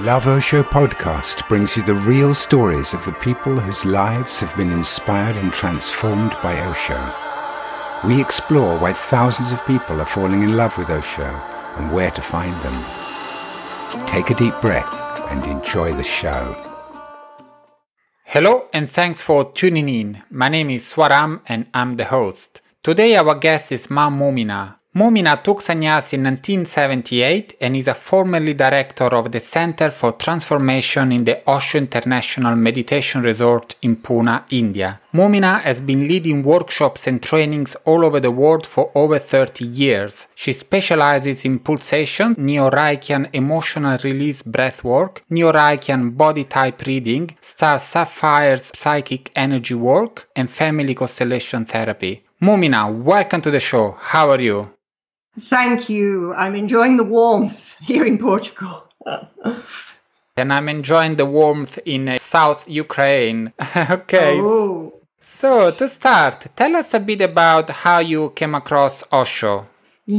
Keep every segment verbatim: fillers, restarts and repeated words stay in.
Love Osho podcast brings you the real stories of the people whose lives have been inspired and transformed by Osho. We explore why thousands of people are falling in love with Osho and where to find them. Take a deep breath and enjoy the show. Hello and thanks for tuning in. My name is Swaram and I'm the host. Today our guest is Ma Moomina. Moomina took sannyas in nineteen seventy-eight and is a formerly director of the Center for Transformation in the Osho International Meditation Resort in Pune, India. Moomina has been leading workshops and trainings all over the world for over thirty years. She specializes in pulsation, Neo-Reichian emotional release breathwork, Neo-Reichian body type reading, star sapphires psychic energy work, and family constellation therapy. Moomina, welcome to the show. How are you? Thank you. I'm enjoying the warmth here in Portugal. And I'm enjoying the warmth in uh, South Ukraine. Okay. Oh. So, to start, tell us a bit about how you came across Osho.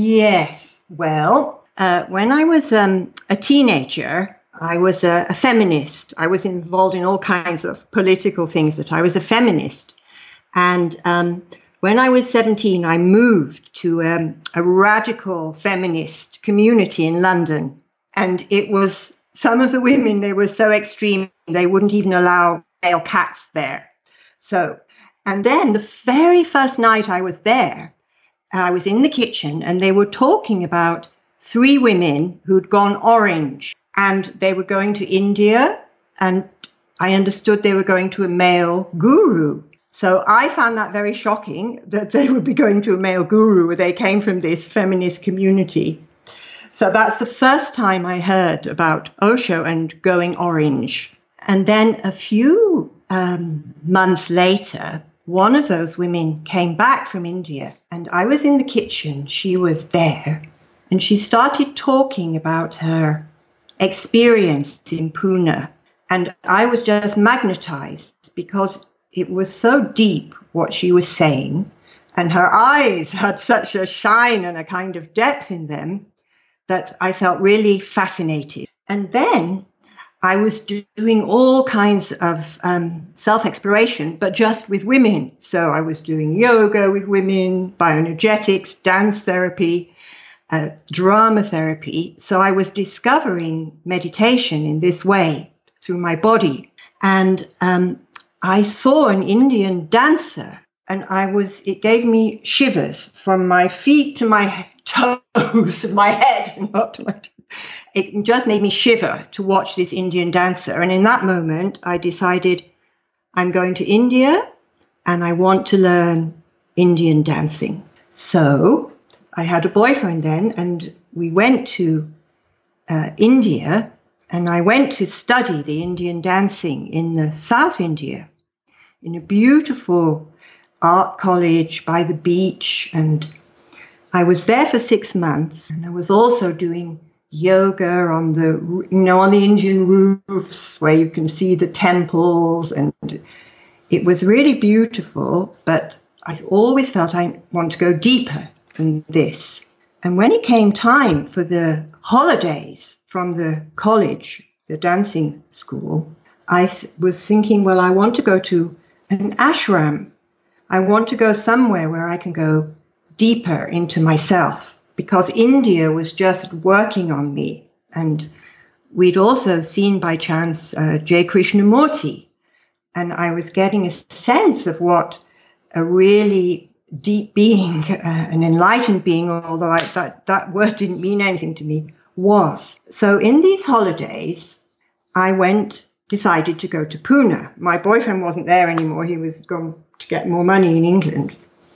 Yes. Well, uh, when I was um, a teenager, I was a, a feminist. I was involved in all kinds of political things, but I was a feminist. And um, when I was seventeen, I moved to um, a radical feminist community in London. And it was some of the women, they were so extreme, they wouldn't even allow male cats there. So, and then the very first night I was there, I was in the kitchen and they were talking about three women who'd gone orange and they were going to India. And I understood they were going to a male guru. So I found that very shocking that they would be going to a male guru where they came from this feminist community. So that's the first time I heard about Osho and going orange. And then a few um, months later, one of those women came back from India and I was in the kitchen. She was there and she started talking about her experience in Pune. And I was just magnetized because it was so deep what she was saying, and her eyes had such a shine and a kind of depth in them that I felt really fascinated. And then I was doing all kinds of um, self-exploration, but just with women. So I was doing yoga with women, bioenergetics, dance therapy, uh, drama therapy. So I was discovering meditation in this way through my body. And um, I saw an Indian dancer and I was, it gave me shivers from my feet to my toes, my head, not to my toes. It just made me shiver to watch this Indian dancer. And in that moment, I decided I'm going to India and I want to learn Indian dancing. So I had a boyfriend then and we went to uh, India. And I went to study the Indian dancing in the South India, in a beautiful art college by the beach. And I was there for six months. And I was also doing yoga on the, you know, on the Indian roofs where you can see the temples. And it was really beautiful. But I always felt I want to go deeper than this. And when it came time for the holidays from the college, the dancing school, I was thinking, well, I want to go to an ashram. I want to go somewhere where I can go deeper into myself because India was just working on me. And we'd also seen by chance uh, J. Krishnamurti. And I was getting a sense of what a really deep being, uh, an enlightened being, although I, that, that word didn't mean anything to me, was. So in these holidays, I went, decided to go to Pune. My boyfriend wasn't there anymore. He was gone to get more money in England.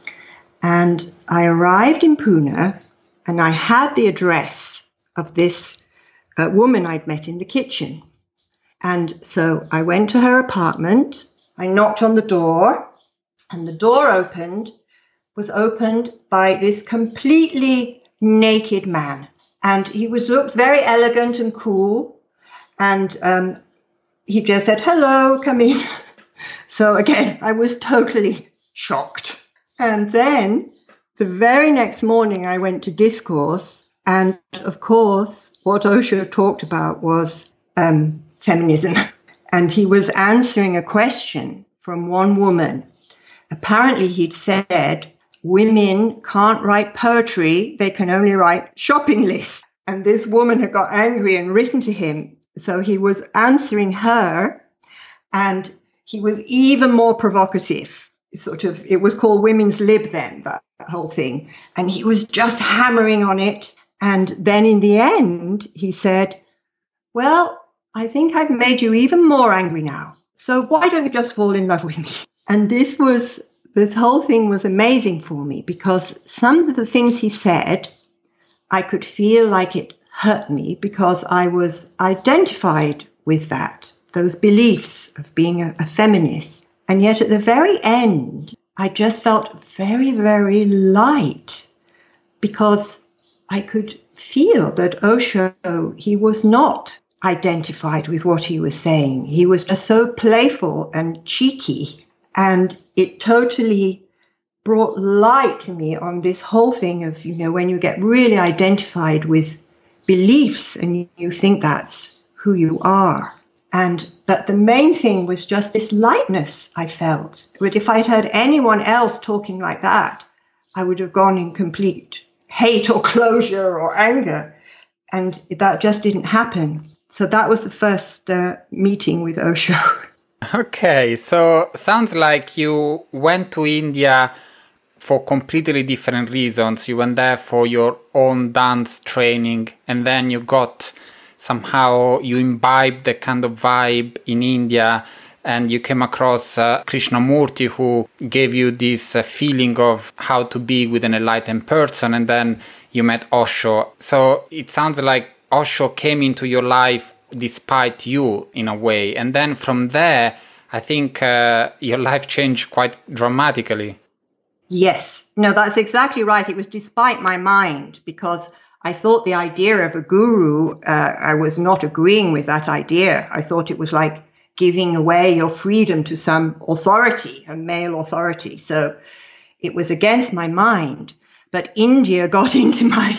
And I arrived in Pune and I had the address of this uh, woman I'd met in the kitchen. And so I went to her apartment. I knocked on the door and the door opened, was opened by this completely naked man. And he was looked very elegant and cool. And um, he just said, hello, come in. So again, I was totally shocked. And then the very next morning, I went to Discourse. And of course, what Osho talked about was um, feminism. And he was answering a question from one woman. Apparently, he'd said, women can't write poetry, they can only write shopping lists. And this woman had got angry and written to him. So he was answering her, and he was even more provocative. Sort of, it was called Women's Lib then, that whole thing. And he was just hammering on it. And then in the end, he said, well, I think I've made you even more angry now. So why don't you just fall in love with me? And this was, this whole thing was amazing for me, because some of the things he said, I could feel like it hurt me because I was identified with that, those beliefs of being a, a feminist. And yet at the very end, I just felt very, very light, because I could feel that Osho, he was not identified with what he was saying. He was just so playful and cheeky, and it totally brought light to me on this whole thing of, you know, when you get really identified with beliefs and you think that's who you are. And but the main thing was just this lightness I felt. But if I'd heard anyone else talking like that, I would have gone in complete hate or closure or anger. And that just didn't happen. So that was the first uh, meeting with Osho. Okay, so sounds like you went to India for completely different reasons. You went there for your own dance training, and then you got somehow, you imbibed the kind of vibe in India, and you came across uh, Krishnamurti, who gave you this uh, feeling of how to be with an enlightened person, and then you met Osho. So it sounds like Osho came into your life despite you, in a way. And then from there, I think uh, your life changed quite dramatically. Yes. No, that's exactly right. It was despite my mind, because I thought the idea of a guru, uh, I was not agreeing with that idea. I thought it was like giving away your freedom to some authority, a male authority. So it was against my mind. But India got into my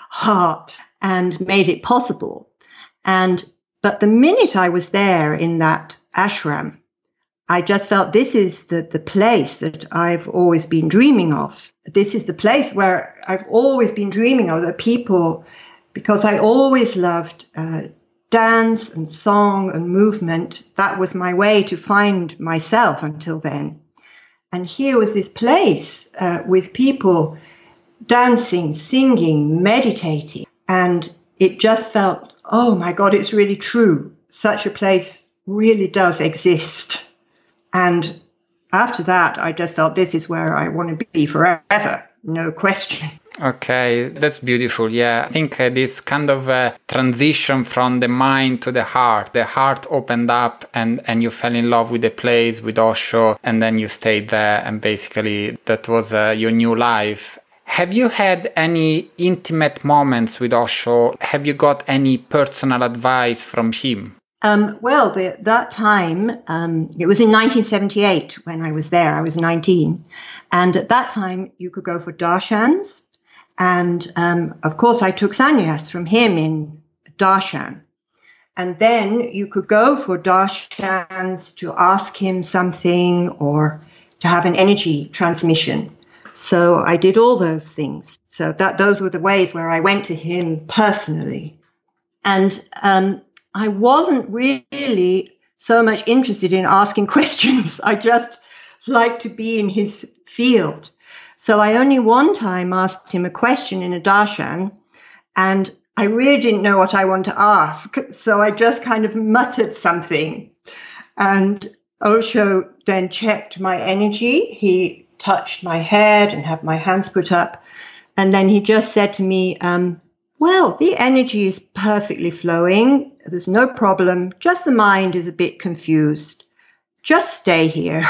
heart and made it possible. And but the minute I was there in that ashram, I just felt this is the, the place that I've always been dreaming of. This is the place where I've always been dreaming of, the people, because I always loved uh, dance and song and movement. That was my way to find myself until then. And here was this place uh, with people dancing, singing, meditating. And it just felt, oh my God, it's really true. Such a place really does exist. And after that, I just felt this is where I want to be forever. No question. Okay, that's beautiful. Yeah, I think uh, this kind of uh, transition from the mind to the heart, the heart opened up and, and you fell in love with the place, with Osho, and then you stayed there. And basically that was uh, your new life. Have you had any intimate moments with Osho? Have you got any personal advice from him? Um, well, the, that time, um, it was in nineteen seventy-eight when I was there. I was nineteen. And at that time, you could go for darshans. And, um, of course, I took sannyas from him in darshan. And then you could go for darshans to ask him something or to have an energy transmission. So I did all those things. So that those were the ways where I went to him personally. And um I wasn't really so much interested in asking questions. I just liked to be in his field. So I only one time asked him a question in a darshan, and I really didn't know what I wanted to ask. So I just kind of muttered something. And Osho then checked my energy. He touched my head and had my hands put up. And then he just said to me, um, well, the energy is perfectly flowing. There's no problem. Just the mind is a bit confused. Just stay here.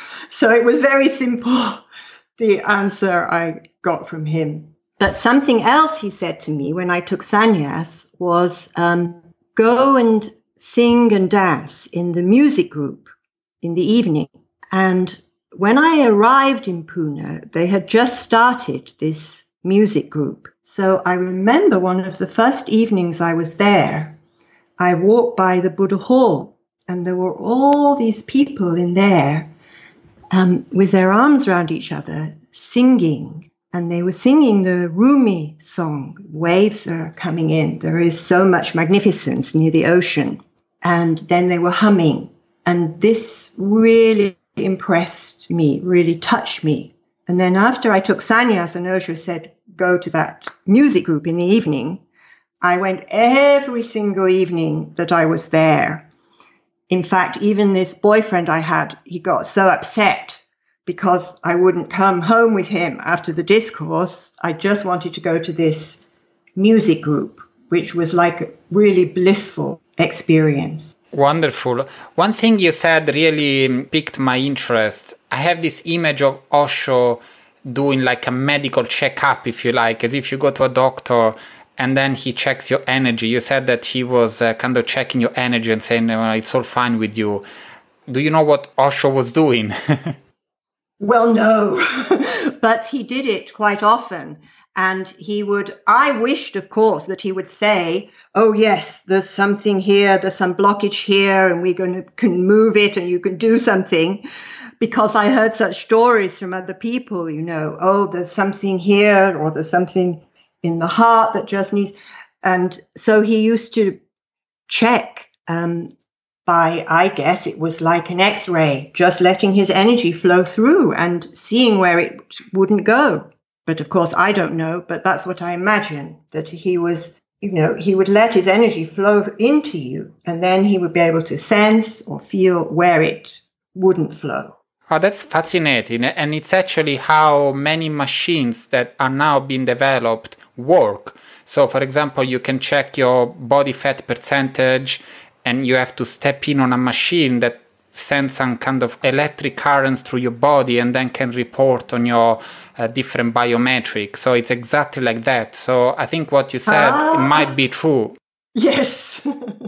So it was very simple, the answer I got from him. But something else he said to me when I took sannyas was, um, go and sing and dance in the music group in the evening. And when I arrived in Pune, they had just started this music group. So I remember one of the first evenings I was there, I walked by the Buddha Hall, and there were all these people in there um, with their arms around each other, singing. And they were singing the Rumi song, Waves Are Coming In. There is so much magnificence near the ocean. And then they were humming. And this really impressed me, really touched me. And then after I took sannyas and Osho said, go to that music group in the evening, I went every single evening that I was there. In fact, even this boyfriend I had, he got so upset because I wouldn't come home with him after the discourse. I just wanted to go to this music group, which was like a really blissful experience. Wonderful. One thing you said really piqued my interest. I have this image of Osho doing like a medical checkup, if you like, as if you go to a doctor and then he checks your energy. You said that he was uh, kind of checking your energy and saying, oh, it's all fine with you. Do you know what Osho was doing? Well, no, but he did it quite often. And he would, I wished, of course, that he would say, oh, yes, there's something here, there's some blockage here, and we're going to can move it and you can do something. Because I heard such stories from other people, you know, oh, there's something here or there's something in the heart that just needs. And so he used to check um, by, I guess it was like an X-ray, just letting his energy flow through and seeing where it wouldn't go. But of course, I don't know, but that's what I imagine, that he was, you know, he would let his energy flow into you and then he would be able to sense or feel where it wouldn't flow. Oh, that's fascinating. And it's actually how many machines that are now being developed work. So, for example, you can check your body fat percentage and you have to step in on a machine that sends some kind of electric currents through your body and then can report on your uh, different biometrics. So it's exactly like that. So I think what you said ah. it might be true. Yes.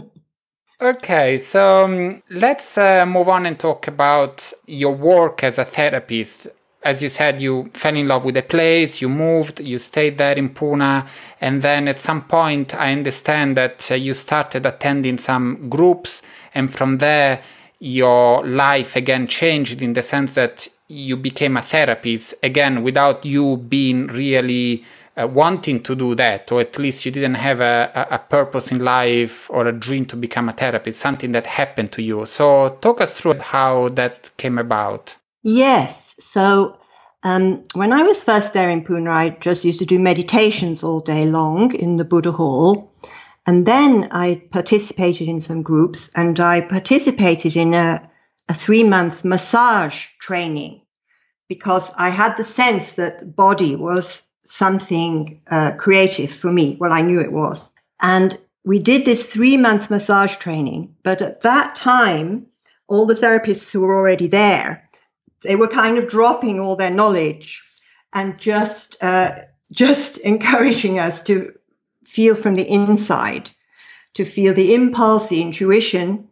Okay, so um, let's uh, move on and talk about your work as a therapist. As you said, you fell in love with the place, you moved, you stayed there in Pune, and then at some point I understand that uh, you started attending some groups, and from there your life again changed in the sense that you became a therapist, again, without you being really uh, wanting to do that, or at least you didn't have a, a, a purpose in life or a dream to become a therapist, something that happened to you. So talk us through how that came about. Yes. So um, when I was first there in Pune, I just used to do meditations all day long in the Buddha Hall. And then I participated in some groups, and I participated in a, a three-month massage training because I had the sense that body was something uh, creative for me. Well, I knew it was. And we did this three-month massage training. But at that time, all the therapists who were already there, they were kind of dropping all their knowledge and just uh, just encouraging us to feel from the inside, to feel the impulse, the intuition.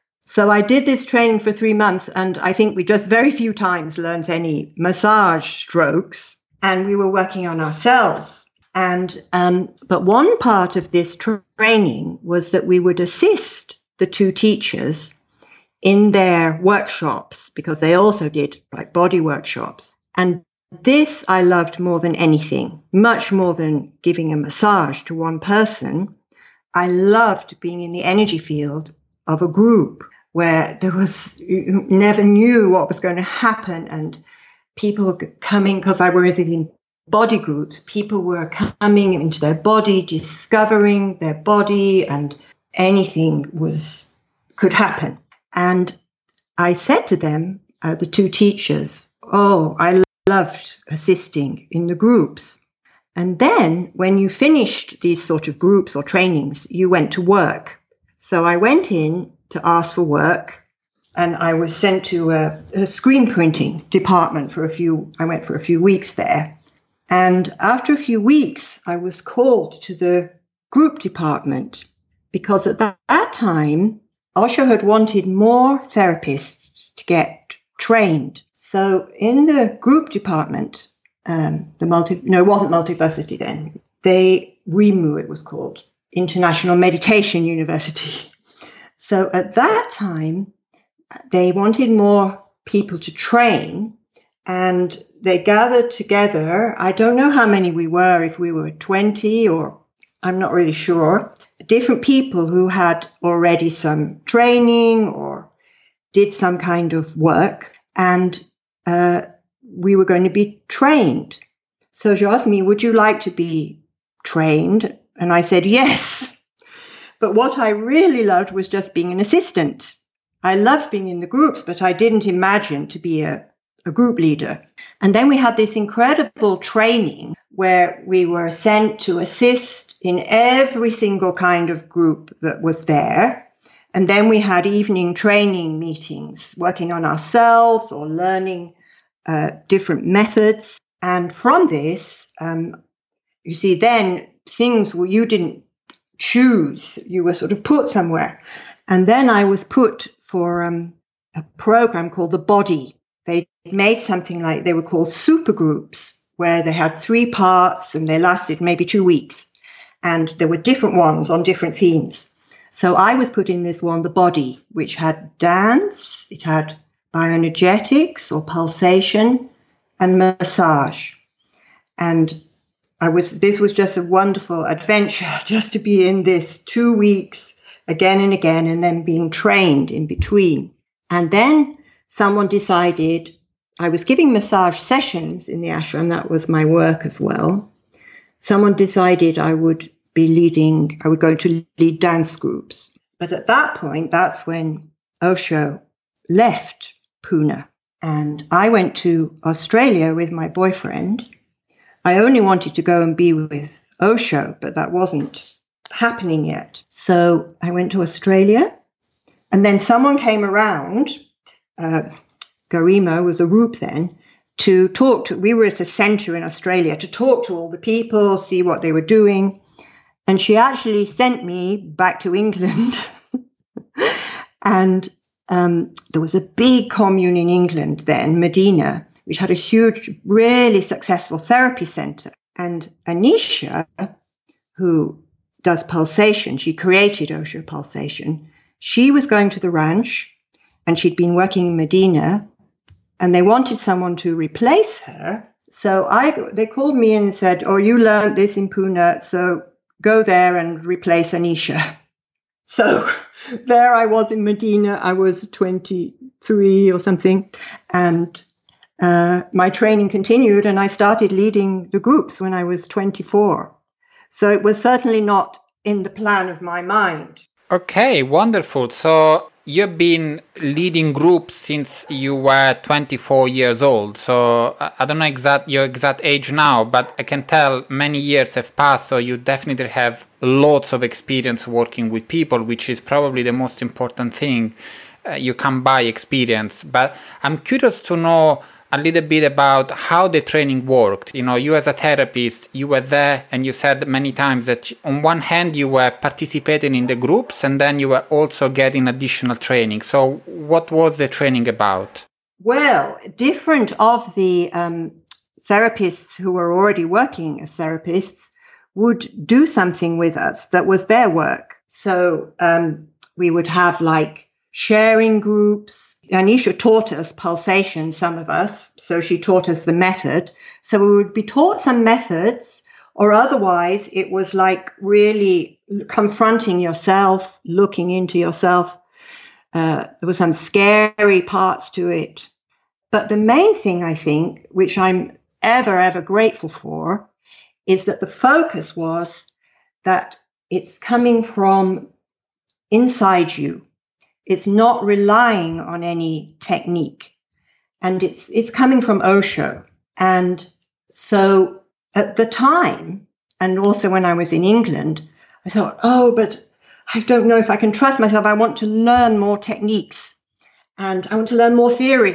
So I did this training for three months, and I think we just very few times learned any massage strokes, and we were working on ourselves. And um, but one part of this tra- training was that we would assist the two teachers in their workshops, because they also did like body workshops. And this I loved more than anything, much more than giving a massage to one person. I loved being in the energy field of a group where there was, you never knew what was going to happen, and people were coming, because I was in body groups, people were coming into their body, discovering their body, and anything was could happen. And I said to them, uh, the two teachers, oh, I loved assisting in the groups. And then when you finished these sort of groups or trainings, you went to work. So I went in to ask for work, and I was sent to a, a screen printing department for a few, I went for a few weeks there. And after a few weeks, I was called to the group department because at that, that time, Osho had wanted more therapists to get trained. So in the group department, um, the multi, no, it wasn't Multiversity then. They, R I M U it was called, International Meditation University. So at that time, they wanted more people to train, and they gathered together. I don't know how many we were, if we were twenty or I'm not really sure. Different people who had already some training or did some kind of work, and uh, we were going to be trained. So she asked me, would you like to be trained? And I said, yes. But what I really loved was just being an assistant. I loved being in the groups, but I didn't imagine to be a, a group leader. And then we had this incredible training where we were sent to assist in every single kind of group that was there. And then we had evening training meetings, working on ourselves or learning uh, different methods. And from this, um, you see, then things were, you didn't choose, you were sort of put somewhere. And then I was put for um, a program called The Body. They made something like, they were called super groups, where they had three parts and they lasted maybe two weeks. And there were different ones on different themes. So I was put in this one, The Body, which had dance, it had bioenergetics or pulsation, and massage. And I was, this was just a wonderful adventure, just to be in this two weeks again and again, and then being trained in between. And then someone decided, I was giving massage sessions in the ashram, that was my work as well. Someone decided I would be leading, I would go to lead dance groups. But at that point, that's when Osho left Pune. And I went to Australia with my boyfriend. I only wanted to go and be with Osho, but that wasn't happening yet. So I went to Australia. And then someone came around, uh, Garima was a Roop then, to talk to, we were at a centre in Australia, to talk to all the people, see what they were doing. And she actually sent me back to England. And um, there was a big commune in England then, Medina, which had a huge, really successful therapy centre. And Anisha, who does pulsation, she created Osho Pulsation. She was going to the ranch, and she'd been working in Medina, and they wanted someone to replace her. So I, they called me and said, oh, you learned this in Pune, so go there and replace Anisha. So there I was in Medina. I was twenty-three or something. And uh, my training continued, and I started leading the groups when I was twenty-four. So it was certainly not in the plan of my mind. Okay, wonderful. So you've been leading groups since you were twenty-four years old. So I don't know exact your exact age now, but I can tell many years have passed. So you definitely have lots of experience working with people, which is probably the most important thing. Uh, you come by experience. But I'm curious to know a little bit about how the training worked. You know, you as a therapist, you were there and you said many times that on one hand you were participating in the groups and then you were also getting additional training. So what was the training about? Well, different of the um, therapists who were already working as therapists would do something with us that was their work. So um, we would have like sharing groups. Anisha taught us pulsation, some of us, so she taught us the method. So we would be taught some methods, or otherwise it was like really confronting yourself, looking into yourself. Uh, there were some scary parts to it. But the main thing, I think, which I'm ever, ever grateful for, is that the focus was that it's coming from inside you. It's not relying on any technique, and it's it's coming from Osho. And so at the time, and also when I was in England, I thought, oh, but I don't know if I can trust myself. I want to learn more techniques, and I want to learn more theory.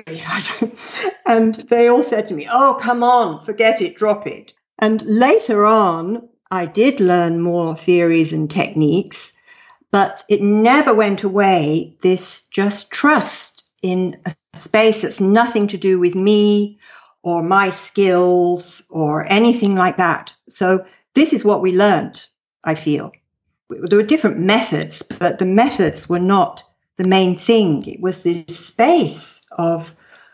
And they all said to me, oh, come on, forget it, drop it. And later on, I did learn more theories and techniques, but it never went away, this just trust in a space that's nothing to do with me or my skills or anything like that. So this is what we learned, I feel. there were different methods, but the methods were not the main thing. It was this space of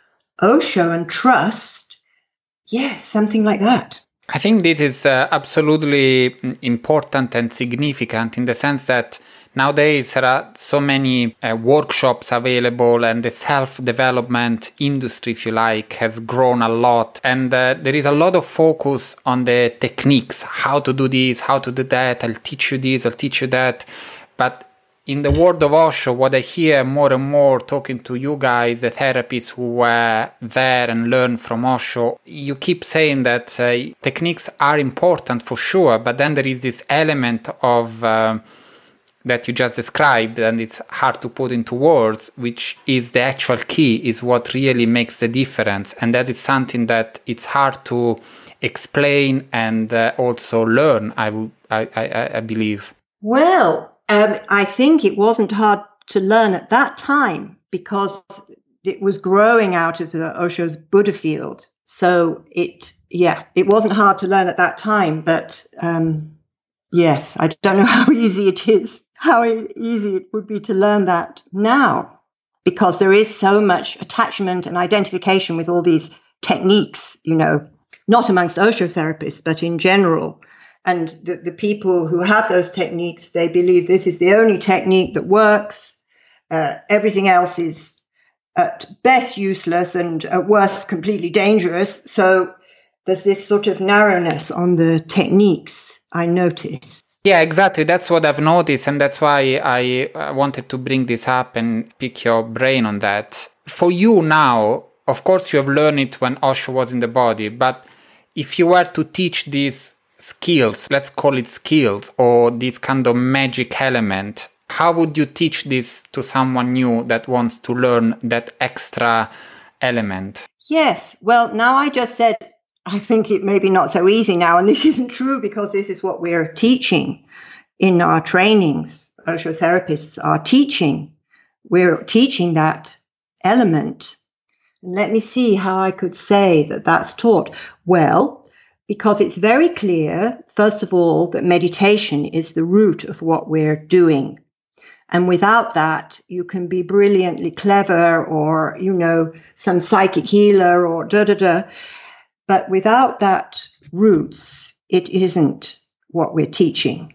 Osho and trust. Yeah, something like that. I think this is uh, absolutely important and significant in the sense that nowadays there are so many uh, workshops available, and the self-development industry, if you like, has grown a lot. And uh, there is a lot of focus on the techniques, how to do this, how to do that, I'll teach you this, I'll teach you that. But in the world of Osho, what I hear more and more talking to you guys, the therapists who were there and learned from Osho, you keep saying that uh, techniques are important for sure, but then there is this element of uh, that you just described, and it's hard to put into words, which is the actual key, is what really makes the difference. And that is something that it's hard to explain and uh, also learn, I, w- I, I, I believe. Well, Um, I think it wasn't hard to learn at that time because it was growing out of the Osho's Buddha field. So it, yeah, it wasn't hard to learn at that time. But um, yes, I don't know how easy it is, how easy it would be to learn that now, because there is so much attachment and identification with all these techniques, you know, not amongst Osho therapists, but in general. And the, the people who have those techniques, they believe this is the only technique that works. Uh, everything else is at best useless and at worst completely dangerous. So there's this sort of narrowness on the techniques, I notice. Yeah, exactly. That's what I've noticed. And that's why I uh, wanted to bring this up and pick your brain on that. For you now, of course, you have learned it when Osho was in the body. But if you were to teach these skills, let's call it skills, or this kind of magic element, how would you teach this to someone new that wants to learn that extra element? Yes, well, now I just said, I think it may be not so easy now, and this isn't true because this is what we're teaching in our trainings. Osho therapists are teaching. We're teaching that element. And let me see how I could say that that's taught. Well, because it's very clear, first of all, that meditation is the root of what we're doing. And without that, you can be brilliantly clever or, you know, some psychic healer or da-da-da. But without that roots, it isn't what we're teaching.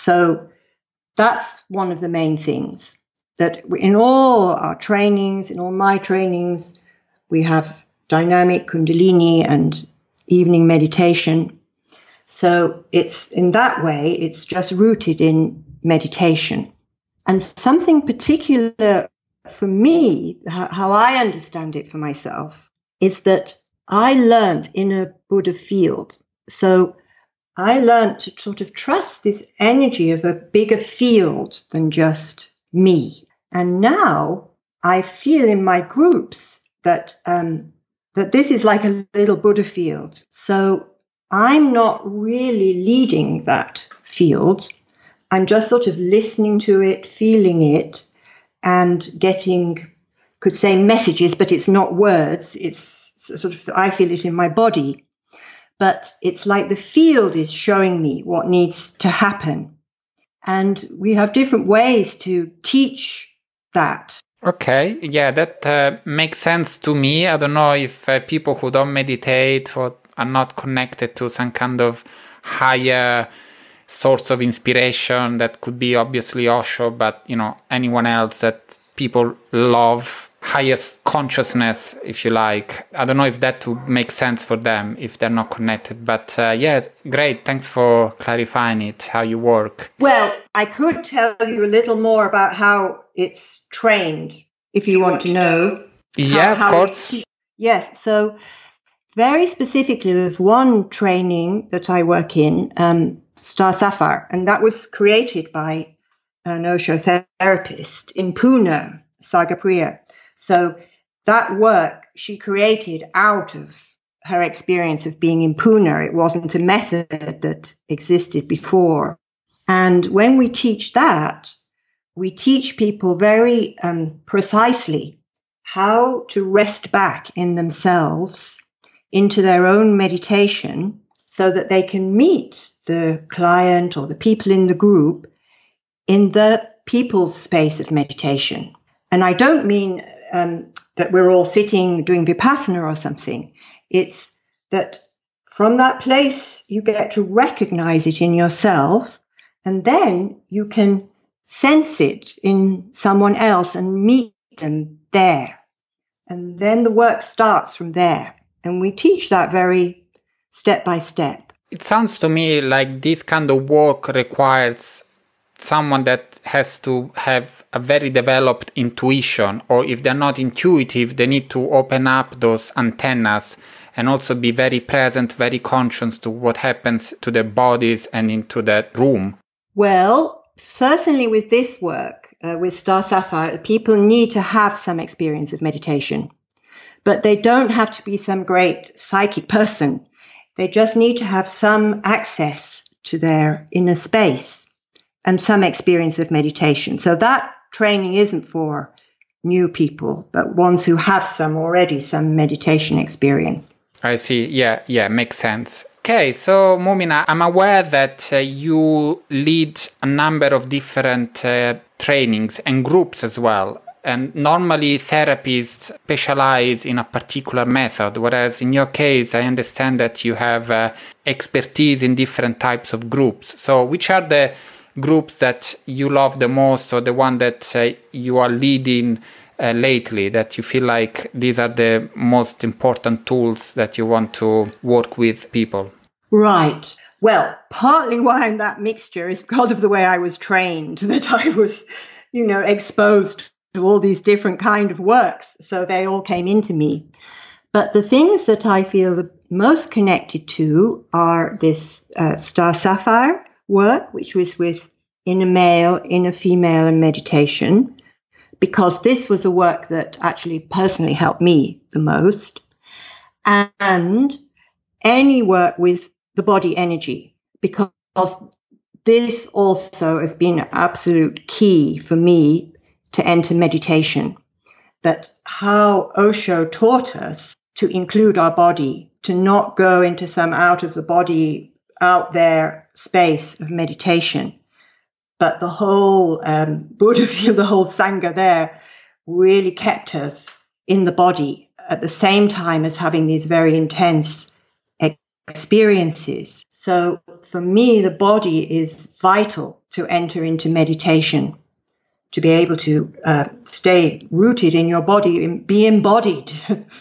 So that's one of the main things, that in all our trainings, in all my trainings, we have dynamic Kundalini and evening meditation. So it's in that way, it's just rooted in meditation. And something particular for me, how I understand it for myself, is that I learned in a Buddha field. So I learned to sort of trust this energy of a bigger field than just me. And now I feel in my groups that um, that this is like a little Buddha field. So I'm not really leading that field. I'm just sort of listening to it, feeling it, and getting, could say messages, but it's not words. It's sort of, I feel it in my body. But it's like the field is showing me what needs to happen. And we have different ways to teach that. Okay, yeah, that uh, makes sense to me. I don't know if uh, people who don't meditate or are not connected to some kind of higher source of inspiration, that could be obviously Osho, but, you know, anyone else that people love, highest consciousness, if you like. I don't know if that would make sense for them if they're not connected. But uh, yeah, great. Thanks for clarifying it, how you work. Well, I could tell you a little more about how it's trained, if you want to know. Yeah, how, of how course. It, yes. So very specifically, there's one training that I work in, um, Star Sapphire, and that was created by an Osho therapist in Pune, Sagapriya. So that work she created out of her experience of being in Pune. It wasn't a method that existed before. And when we teach that, we teach people very um, precisely how to rest back in themselves into their own meditation so that they can meet the client or the people in the group in the people's space of meditation. And I don't mean um, that we're all sitting doing Vipassana or something. It's that from that place, you get to recognize it in yourself, and then you can sense it in someone else and meet them there. And then the work starts from there. And we teach that very step by step. It sounds to me like this kind of work requires someone that has to have a very developed intuition, or if they're not intuitive, they need to open up those antennas and also be very present, very conscious to what happens to their bodies and into that room. Well, certainly with this work, uh, with Star Sapphire, people need to have some experience of meditation, but they don't have to be some great psychic person. They just need to have some access to their inner space and some experience of meditation. So that training isn't for new people, but ones who have some already, some meditation experience. I see. Yeah, yeah, makes sense. Okay, so Moumina, I'm aware that uh, you lead a number of different uh, trainings and groups as well. And normally therapists specialize in a particular method, whereas in your case, I understand that you have uh, expertise in different types of groups. So which are the groups that you love the most, or the one that uh, you are leading uh, lately, that you feel like these are the most important tools that you want to work with people? Right. Well, partly why I'm that mixture is because of the way I was trained, that I was, you know, exposed to all these different kind of works. So they all came into me. But the things that I feel the most connected to are this uh, Star Sapphire work, which was with inner male, inner female, and meditation, because this was a work that actually personally helped me the most. And any work with the body energy, because this also has been an absolute key for me to enter meditation. That how Osho taught us to include our body, to not go into some out of the body, out there space of meditation. But the whole um, Buddha field, the whole Sangha there really kept us in the body at the same time as having these very intense experiences. So for me, the body is vital to enter into meditation, to be able to uh, stay rooted in your body and be embodied.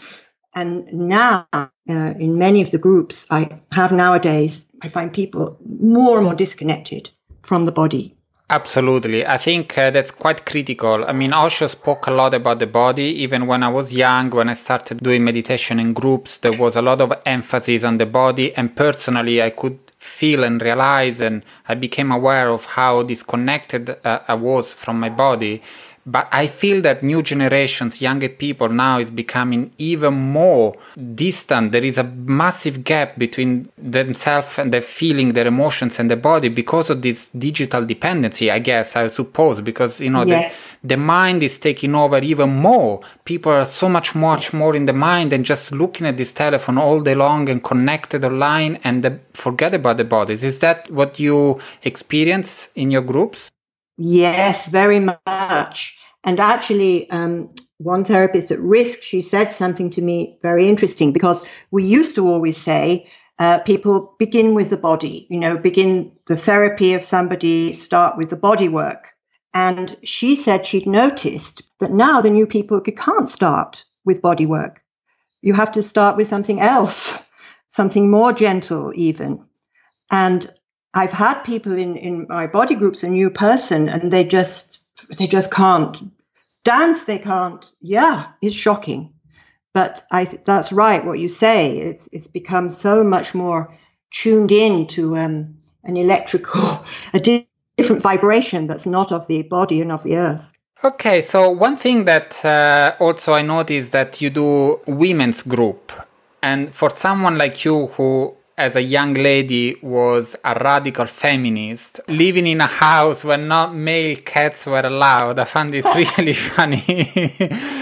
And now, uh, in many of the groups I have nowadays, I find people more and more disconnected from the body. Absolutely. I think uh, that's quite critical. I mean, Osho spoke a lot about the body. Even when I was young, when I started doing meditation in groups, there was a lot of emphasis on the body. And personally, I could feel and realize, and I became aware of how disconnected uh, I was from my body. But I feel that new generations, younger people now is becoming even more distant. There is a massive gap between themselves and their feeling, their emotions and the body because of this digital dependency, I guess, I suppose, because, you know, yeah. the, the mind is taking over even more. People are so much, much more in the mind and just looking at this telephone all day long and connected online and the, forget about the bodies. Is that what you experience in your groups? Yes, very much. And actually, um, one therapist at Risk, she said something to me very interesting, because we used to always say uh, people begin with the body, you know, begin the therapy of somebody, start with the body work. And she said she'd noticed that now the new people can't start with body work. You have to start with something else, something more gentle even. And I've had people in, in my body groups, a new person, and they just they just can't dance. They can't. Yeah, it's shocking. But I th- that's right, what you say. It's it's become so much more tuned in to um, an electrical, a di- different vibration that's not of the body and of the earth. Okay, so one thing that uh, also I noticed that you do women's group. And for someone like you who as a young lady was a radical feminist, living in a house where not male cats were allowed. I found this really funny.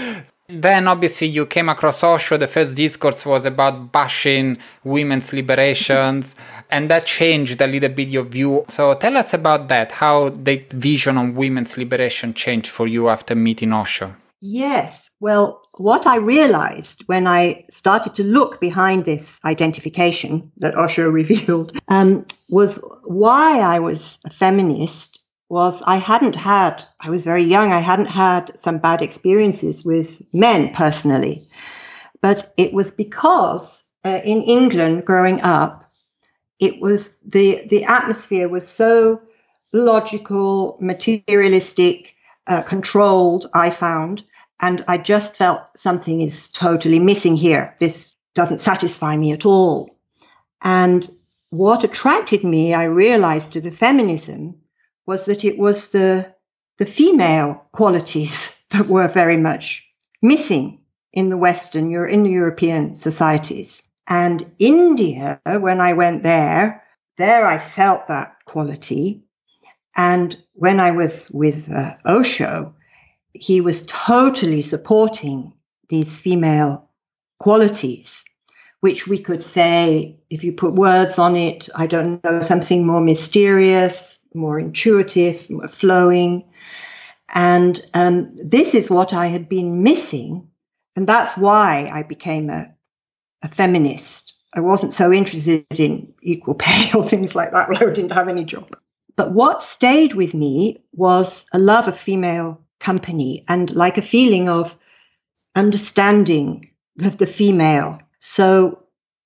Then obviously you came across Osho. The first discourse was about bashing women's liberations, and that changed a little bit your view. So tell us about that, how the vision on women's liberation changed for you after meeting Osho. Yes. Well, what I realized when I started to look behind this identification that Osho revealed um, was why I was a feminist was I hadn't had, I was very young, I hadn't had some bad experiences with men personally. But it was because uh, in England growing up, it was the, the atmosphere was so logical, materialistic, uh, controlled, I found. And I just felt something is totally missing here. This doesn't satisfy me at all. And what attracted me, I realized, to the feminism was that it was the the female qualities that were very much missing in the Western, in the European societies. And India, when I went there, there I felt that quality. And when I was with uh, Osho, he was totally supporting these female qualities, which we could say, if you put words on it, I don't know, something more mysterious, more intuitive, more flowing. And um, this is what I had been missing. And that's why I became a, a feminist. I wasn't so interested in equal pay or things like that, although I didn't have any job. But what stayed with me was a love of female company and like a feeling of understanding the, the female. So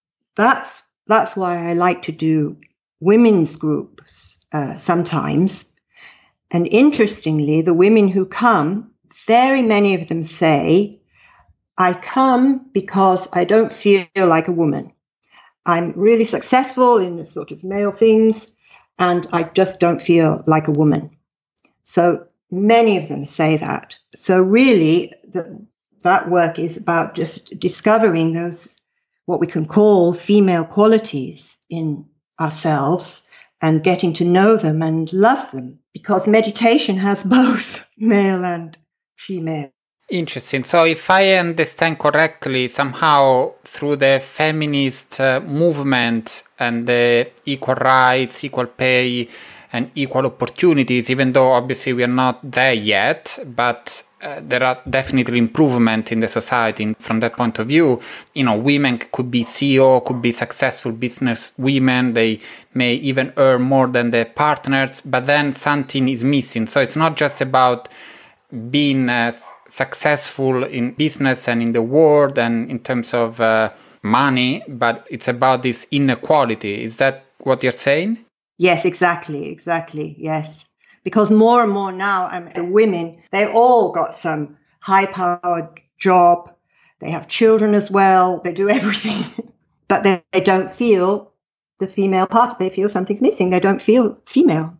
that's that's why I like to do women's groups uh, sometimes. And interestingly, the women who come, very many of them say, I come because I don't feel like a woman. I'm really successful in the sort of male things, and I just don't feel like a woman. So many of them say that. So really, the, that work is about just discovering those, what we can call female qualities in ourselves and getting to know them and love them, because meditation has both male and female. Interesting. So if I understand correctly, somehow through the feminist uh, movement and the equal rights, equal pay, and equal opportunities, even though obviously we are not there yet, but uh, there are definitely improvement in the society from that point of view. You know, women could be C E O, could be successful business women. They may even earn more than their partners, but then something is missing. So it's not just about being uh, successful in business and in the world and in terms of uh, money, but it's about this inequality. Is that what you're saying? Yes, exactly, exactly, yes. Because more and more now, I mean, the women, they all got some high-powered job. They have children as well. They do everything. But they, they don't feel the female part. They feel something's missing. They don't feel female.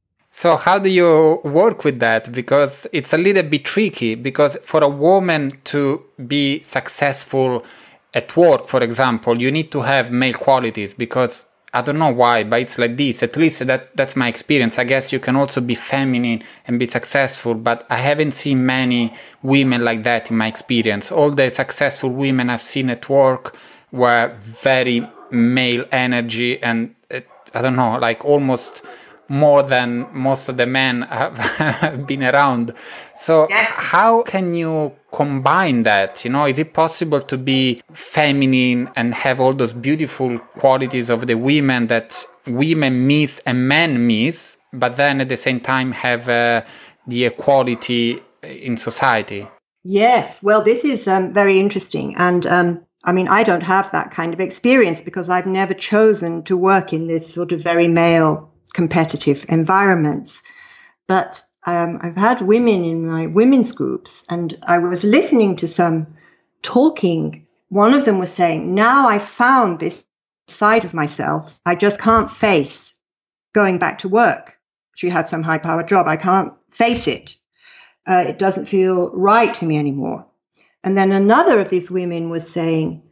So how do you work with that? Because it's a little bit tricky, because for a woman to be successful at work, for example, you need to have male qualities, because I don't know why, but it's like this. At least that, that's my experience. I guess you can also be feminine and be successful, but I haven't seen many women like that in my experience. All the successful women I've seen at work were very male energy, and it, I don't know, like almost more than most of the men have been around. So yes. How can you combine that? You know, is it possible to be feminine and have all those beautiful qualities of the women that women miss and men miss, but then at the same time have uh, the equality in society? Yes, well, this is um, very interesting. And um, I mean, I don't have that kind of experience because I've never chosen to work in this sort of very male competitive environments. But um, I've had women in my women's groups, and I was listening to some talking. One of them was saying, now I found this side of myself I just can't face going back to work. She had some high-powered job. I can't face it. Uh, it doesn't feel right to me anymore. And then another of these women was saying,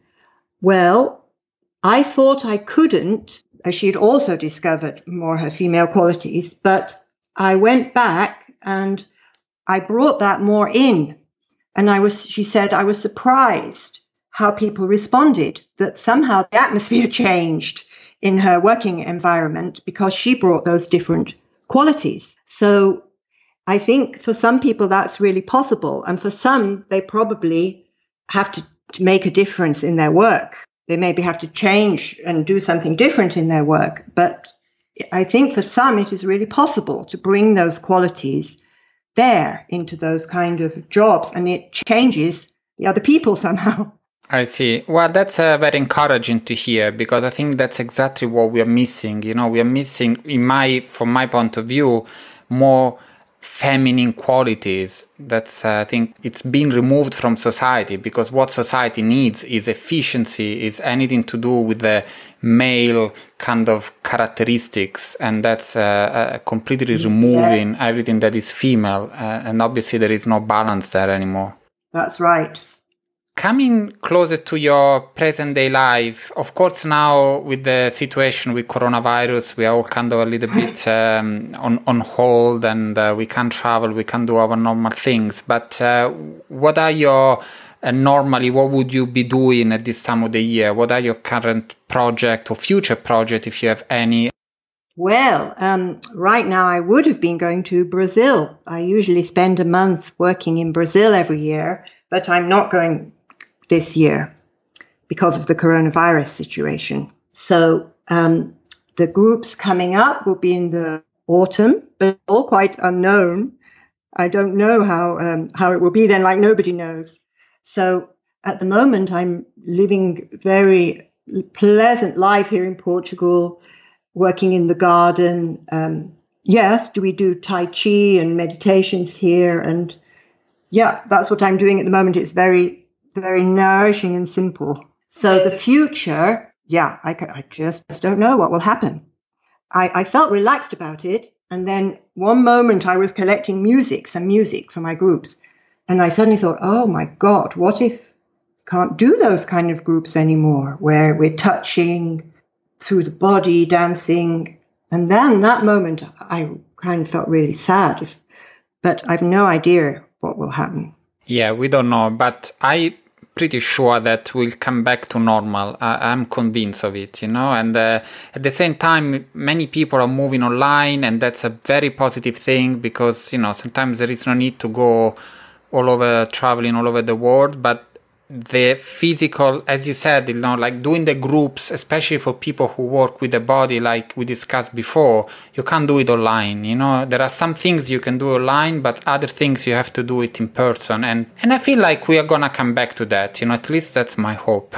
well, I thought I couldn't. She had also discovered more her female qualities, but I went back and I brought that more in. And I was, she said, I was surprised how people responded, that somehow the atmosphere changed in her working environment because she brought those different qualities. So I think for some people that's really possible. And for some, they probably have to, to make a difference in their work. They maybe have to change and do something different in their work. But I think for some, it is really possible to bring those qualities there into those kind of jobs, and it changes the other people somehow. I see. Well, that's uh, very encouraging to hear, because I think that's exactly what we are missing. You know, we are missing, in my, from my point of view, more feminine qualities. That's, uh, I think it's been removed from society, because what society needs is efficiency, is anything to do with the male kind of characteristics, and that's uh, uh, completely removing yeah. everything that is female, uh, and obviously there is no balance there anymore. That's right. Coming closer to your present day life, of course, now with the situation with coronavirus, we are all kind of a little bit um, on, on hold, and uh, we can't travel, we can't do our normal things. But uh, what are your, uh, normally, what would you be doing at this time of the year? What are your current project or future project, if you have any? Well, um, right now I would have been going to Brazil. I usually spend a month working in Brazil every year, but I'm not going this year because of the coronavirus situation. So um, the groups coming up will be in the autumn, but all quite unknown. I don't know how um, how it will be then, like nobody knows. So at the moment, I'm living very pleasant life here in Portugal, working in the garden. Um, yes, do we do Tai Chi and meditations here? And yeah, that's what I'm doing at the moment. It's very very nourishing and simple. So the future, yeah, I, I just, just don't know what will happen. I, I felt relaxed about it. And then one moment I was collecting music, some music for my groups. And I suddenly thought, oh my God, what if we can't do those kind of groups anymore, where we're touching through the body, dancing. And then that moment I kind of felt really sad, if, but I've no idea what will happen. Yeah, we don't know, but I'm pretty sure that we'll come back to normal. I- I'm convinced of it, you know, and uh, at the same time, many people are moving online, and that's a very positive thing, because, you know, sometimes there is no need to go all over, traveling all over the world, but the physical, as you said, you know, like doing the groups, especially for people who work with the body, like we discussed before, you can't do it online. You know, there are some things you can do online, but other things you have to do it in person. And, and I feel like we are going to come back to that. You know, at least that's my hope.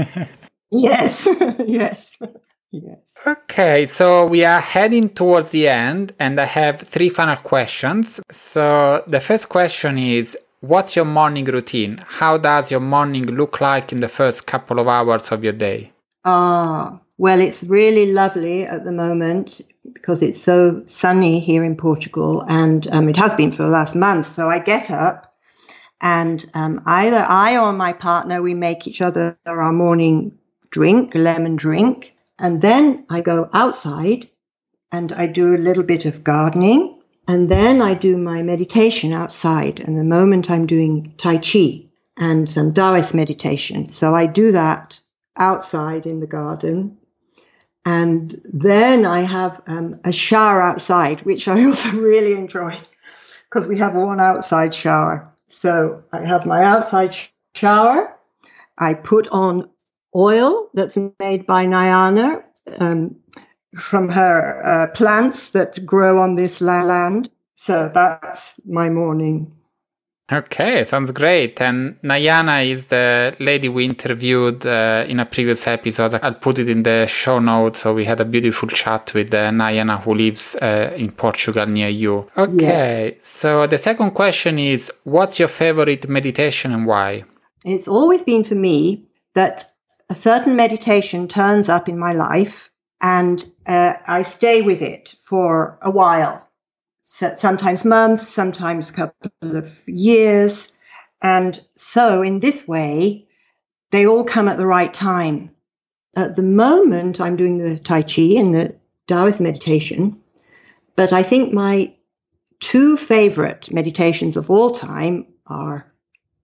Yes, yes, yes. Okay, so we are heading towards the end, and I have three final questions. So the first question is, what's your morning routine? How does your morning look like in the first couple of hours of your day? Ah, well, it's really lovely at the moment because it's so sunny here in Portugal, and um, it has been for the last month. So I get up, and um, either I or my partner, we make each other our morning drink, lemon drink, and then I go outside and I do a little bit of gardening. And then I do my meditation outside. And the moment I'm doing Tai Chi and some Taoist meditation. So I do that outside in the garden. And then I have um, a shower outside, which I also really enjoy because we have one outside shower. So I have my outside sh- shower. I put on oil that's made by Nayana, um, from her uh, plants that grow on this land. So that's my morning. Okay, sounds great. And Nayana is the lady we interviewed uh, in a previous episode. I'll put it in the show notes. So we had a beautiful chat with uh, Nayana, who lives uh, in Portugal near you. Okay, yes. So the second question is, what's your favorite meditation and why? It's always been for me that a certain meditation turns up in my life, and uh, I stay with it for a while, so sometimes months, sometimes a couple of years. And so in this way, they all come at the right time. At the moment, I'm doing the Tai Chi and the Taoist meditation, but I think my two favorite meditations of all time are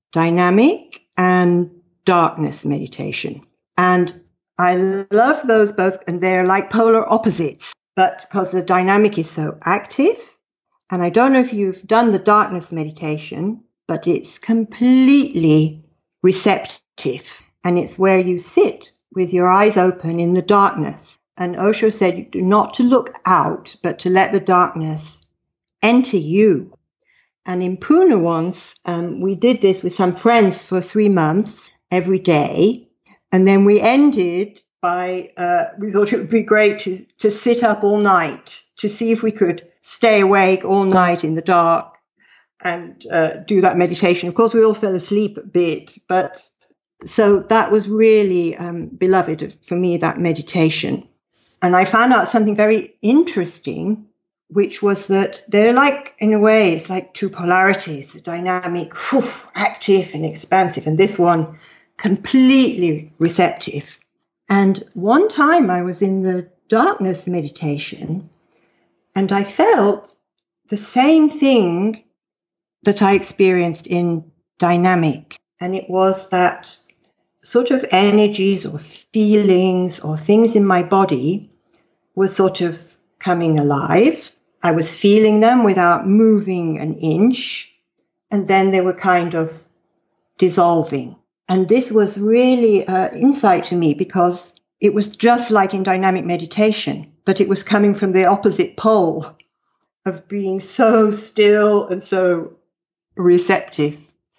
dynamic and darkness meditation. And I love those both, and they're like polar opposites, but because the dynamic is so active. And I don't know if you've done the darkness meditation, but it's completely receptive. And it's where you sit with your eyes open in the darkness. And Osho said not to look out, but to let the darkness enter you. And in Pune once, um, we did this with some friends for three months every day. And then we ended by, uh, we thought it would be great to, to sit up all night to see if we could stay awake all night in the dark and uh, do that meditation. Of course, we all fell asleep a bit, but so that was really um, beloved for me, that meditation. And I found out something very interesting, which was that they're like, in a way, it's like two polarities, the dynamic, whew, active and expansive, and this one completely receptive. And one time I was in the darkness meditation, and I felt the same thing that I experienced in dynamic. And it was that sort of energies or feelings or things in my body were sort of coming alive. I was feeling them without moving an inch. And then they were kind of dissolving. And this was really uh, insight to me, because it was just like in dynamic meditation, but it was coming from the opposite pole of being so still and so receptive.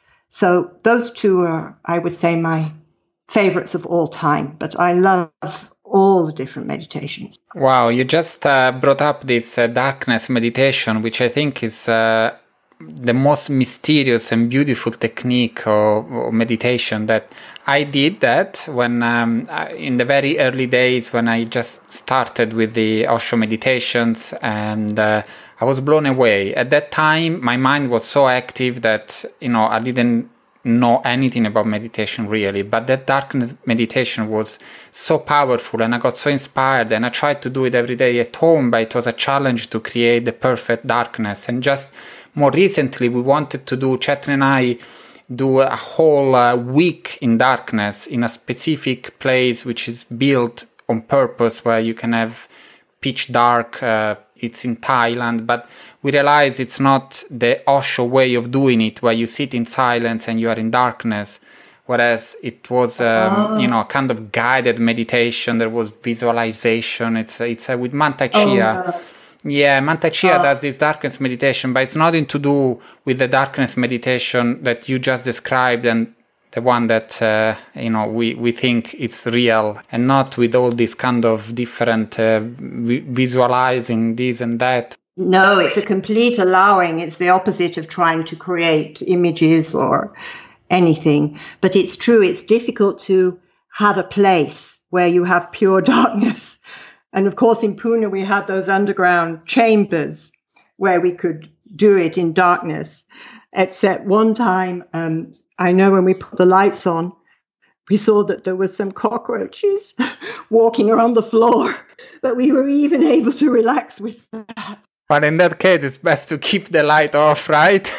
So those two are, I would say, my favorites of all time, but I love all the different meditations. Wow, you just uh, brought up this uh, darkness meditation, which I think is uh, the most mysterious and beautiful technique of, of meditation. That I did that when um, in the very early days when I just started with the Osho meditations, and uh, I was blown away. At that time, my mind was so active that, you know, I didn't know anything about meditation really, but that darkness meditation was so powerful, and I got so inspired, and I tried to do it every day at home, but it was a challenge to create the perfect darkness. And just more recently, we wanted to do, Chetri and I, do a whole uh, week in darkness in a specific place which is built on purpose, where you can have pitch dark. Uh, it's in Thailand, but we realize it's not the Osho way of doing it, where you sit in silence and you are in darkness. Whereas it was, um, oh. you know, a kind of guided meditation. There was visualization. It's it's uh, with Mantak Chia. Oh, no. Yeah, Mantak Chia oh. does this darkness meditation, but it's nothing to do with the darkness meditation that you just described, and the one that, uh, you know, we, we think it's real, and not with all these kind of different uh, vi- visualizing this and that. No, it's a complete allowing. It's the opposite of trying to create images or anything. But it's true, it's difficult to have a place where you have pure darkness. And of course, in Pune, we had those underground chambers where we could do it in darkness. Except one time, um, I know when we put the lights on, we saw that there was some cockroaches walking around the floor, but we were even able to relax with that. But in that case, it's best to keep the light off, right?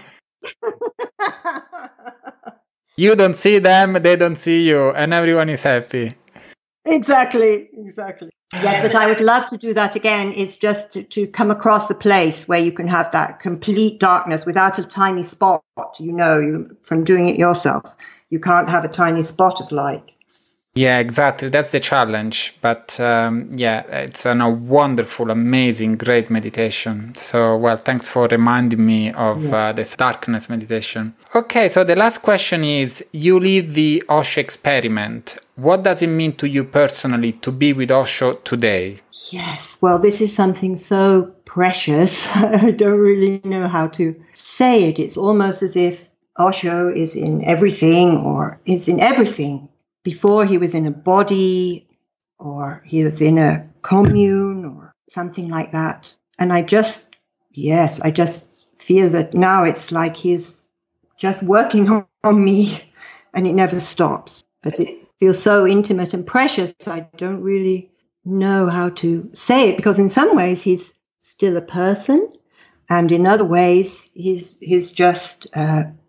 You don't see them, they don't see you, and everyone is happy. Exactly, exactly. Yes, but I would love to do that again. It's just to, to come across a place where you can have that complete darkness without a tiny spot. You know, you, from doing it yourself, you can't have a tiny spot of light. Yeah, exactly. That's the challenge. But um, yeah, it's an, a wonderful, amazing, great meditation. So, well, thanks for reminding me of yeah. uh, this darkness meditation. Okay, so the last question is, you live the Osho experiment. What does it mean to you personally to be with Osho today? Yes, well, this is something so precious. I don't really know how to say it. It's almost as if Osho is in everything, or is in everything. Before he was in a body, or he was in a commune, or something like that. And I just, yes, I just feel that now it's like he's just working on, on me, and it never stops. But it feels so intimate and precious, I don't really know how to say it, because in some ways he's still a person, and in other ways he's he's just uh,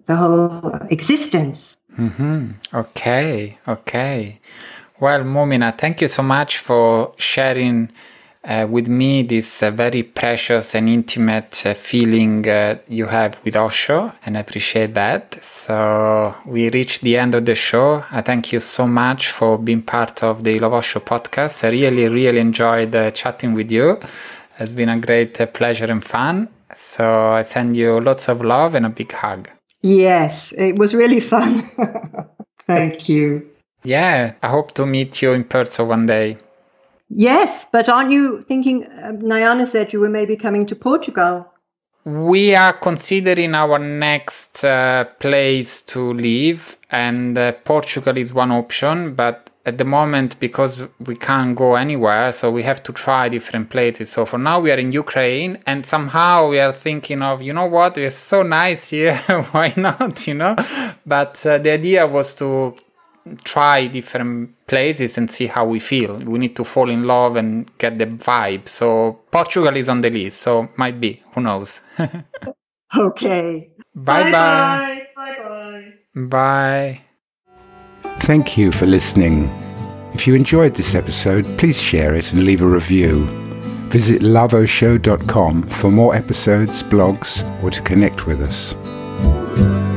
the whole existence. Mm-hmm. Okay, okay. Well, Moumina, thank you so much for sharing uh, with me this uh, very precious and intimate uh, feeling uh, you have with Osho, and I appreciate that. So we reached the end of the show. I thank you so much for being part of the Love Osho podcast. I really, really enjoyed uh, chatting with you. It's been a great uh, pleasure and fun. So I send you lots of love and a big hug. Yes, it was really fun. Thank you. Yeah, I hope to meet you in person one day. Yes, but aren't you thinking, uh, Nyana said you were maybe coming to Portugal? We are considering our next uh, place to live, and uh, Portugal is one option, but at the moment, because we can't go anywhere, so we have to try different places. So for now we are in Ukraine, and somehow we are thinking of, you know what, it's so nice here, why not, you know? But uh, the idea was to try different places and see how we feel. We need to fall in love and get the vibe. So Portugal is on the list, so might be, who knows? Okay. Bye-bye. Bye-bye. Bye. Thank you for listening. If you enjoyed this episode, please share it and leave a review. Visit love osho dot com for more episodes, blogs, or to connect with us.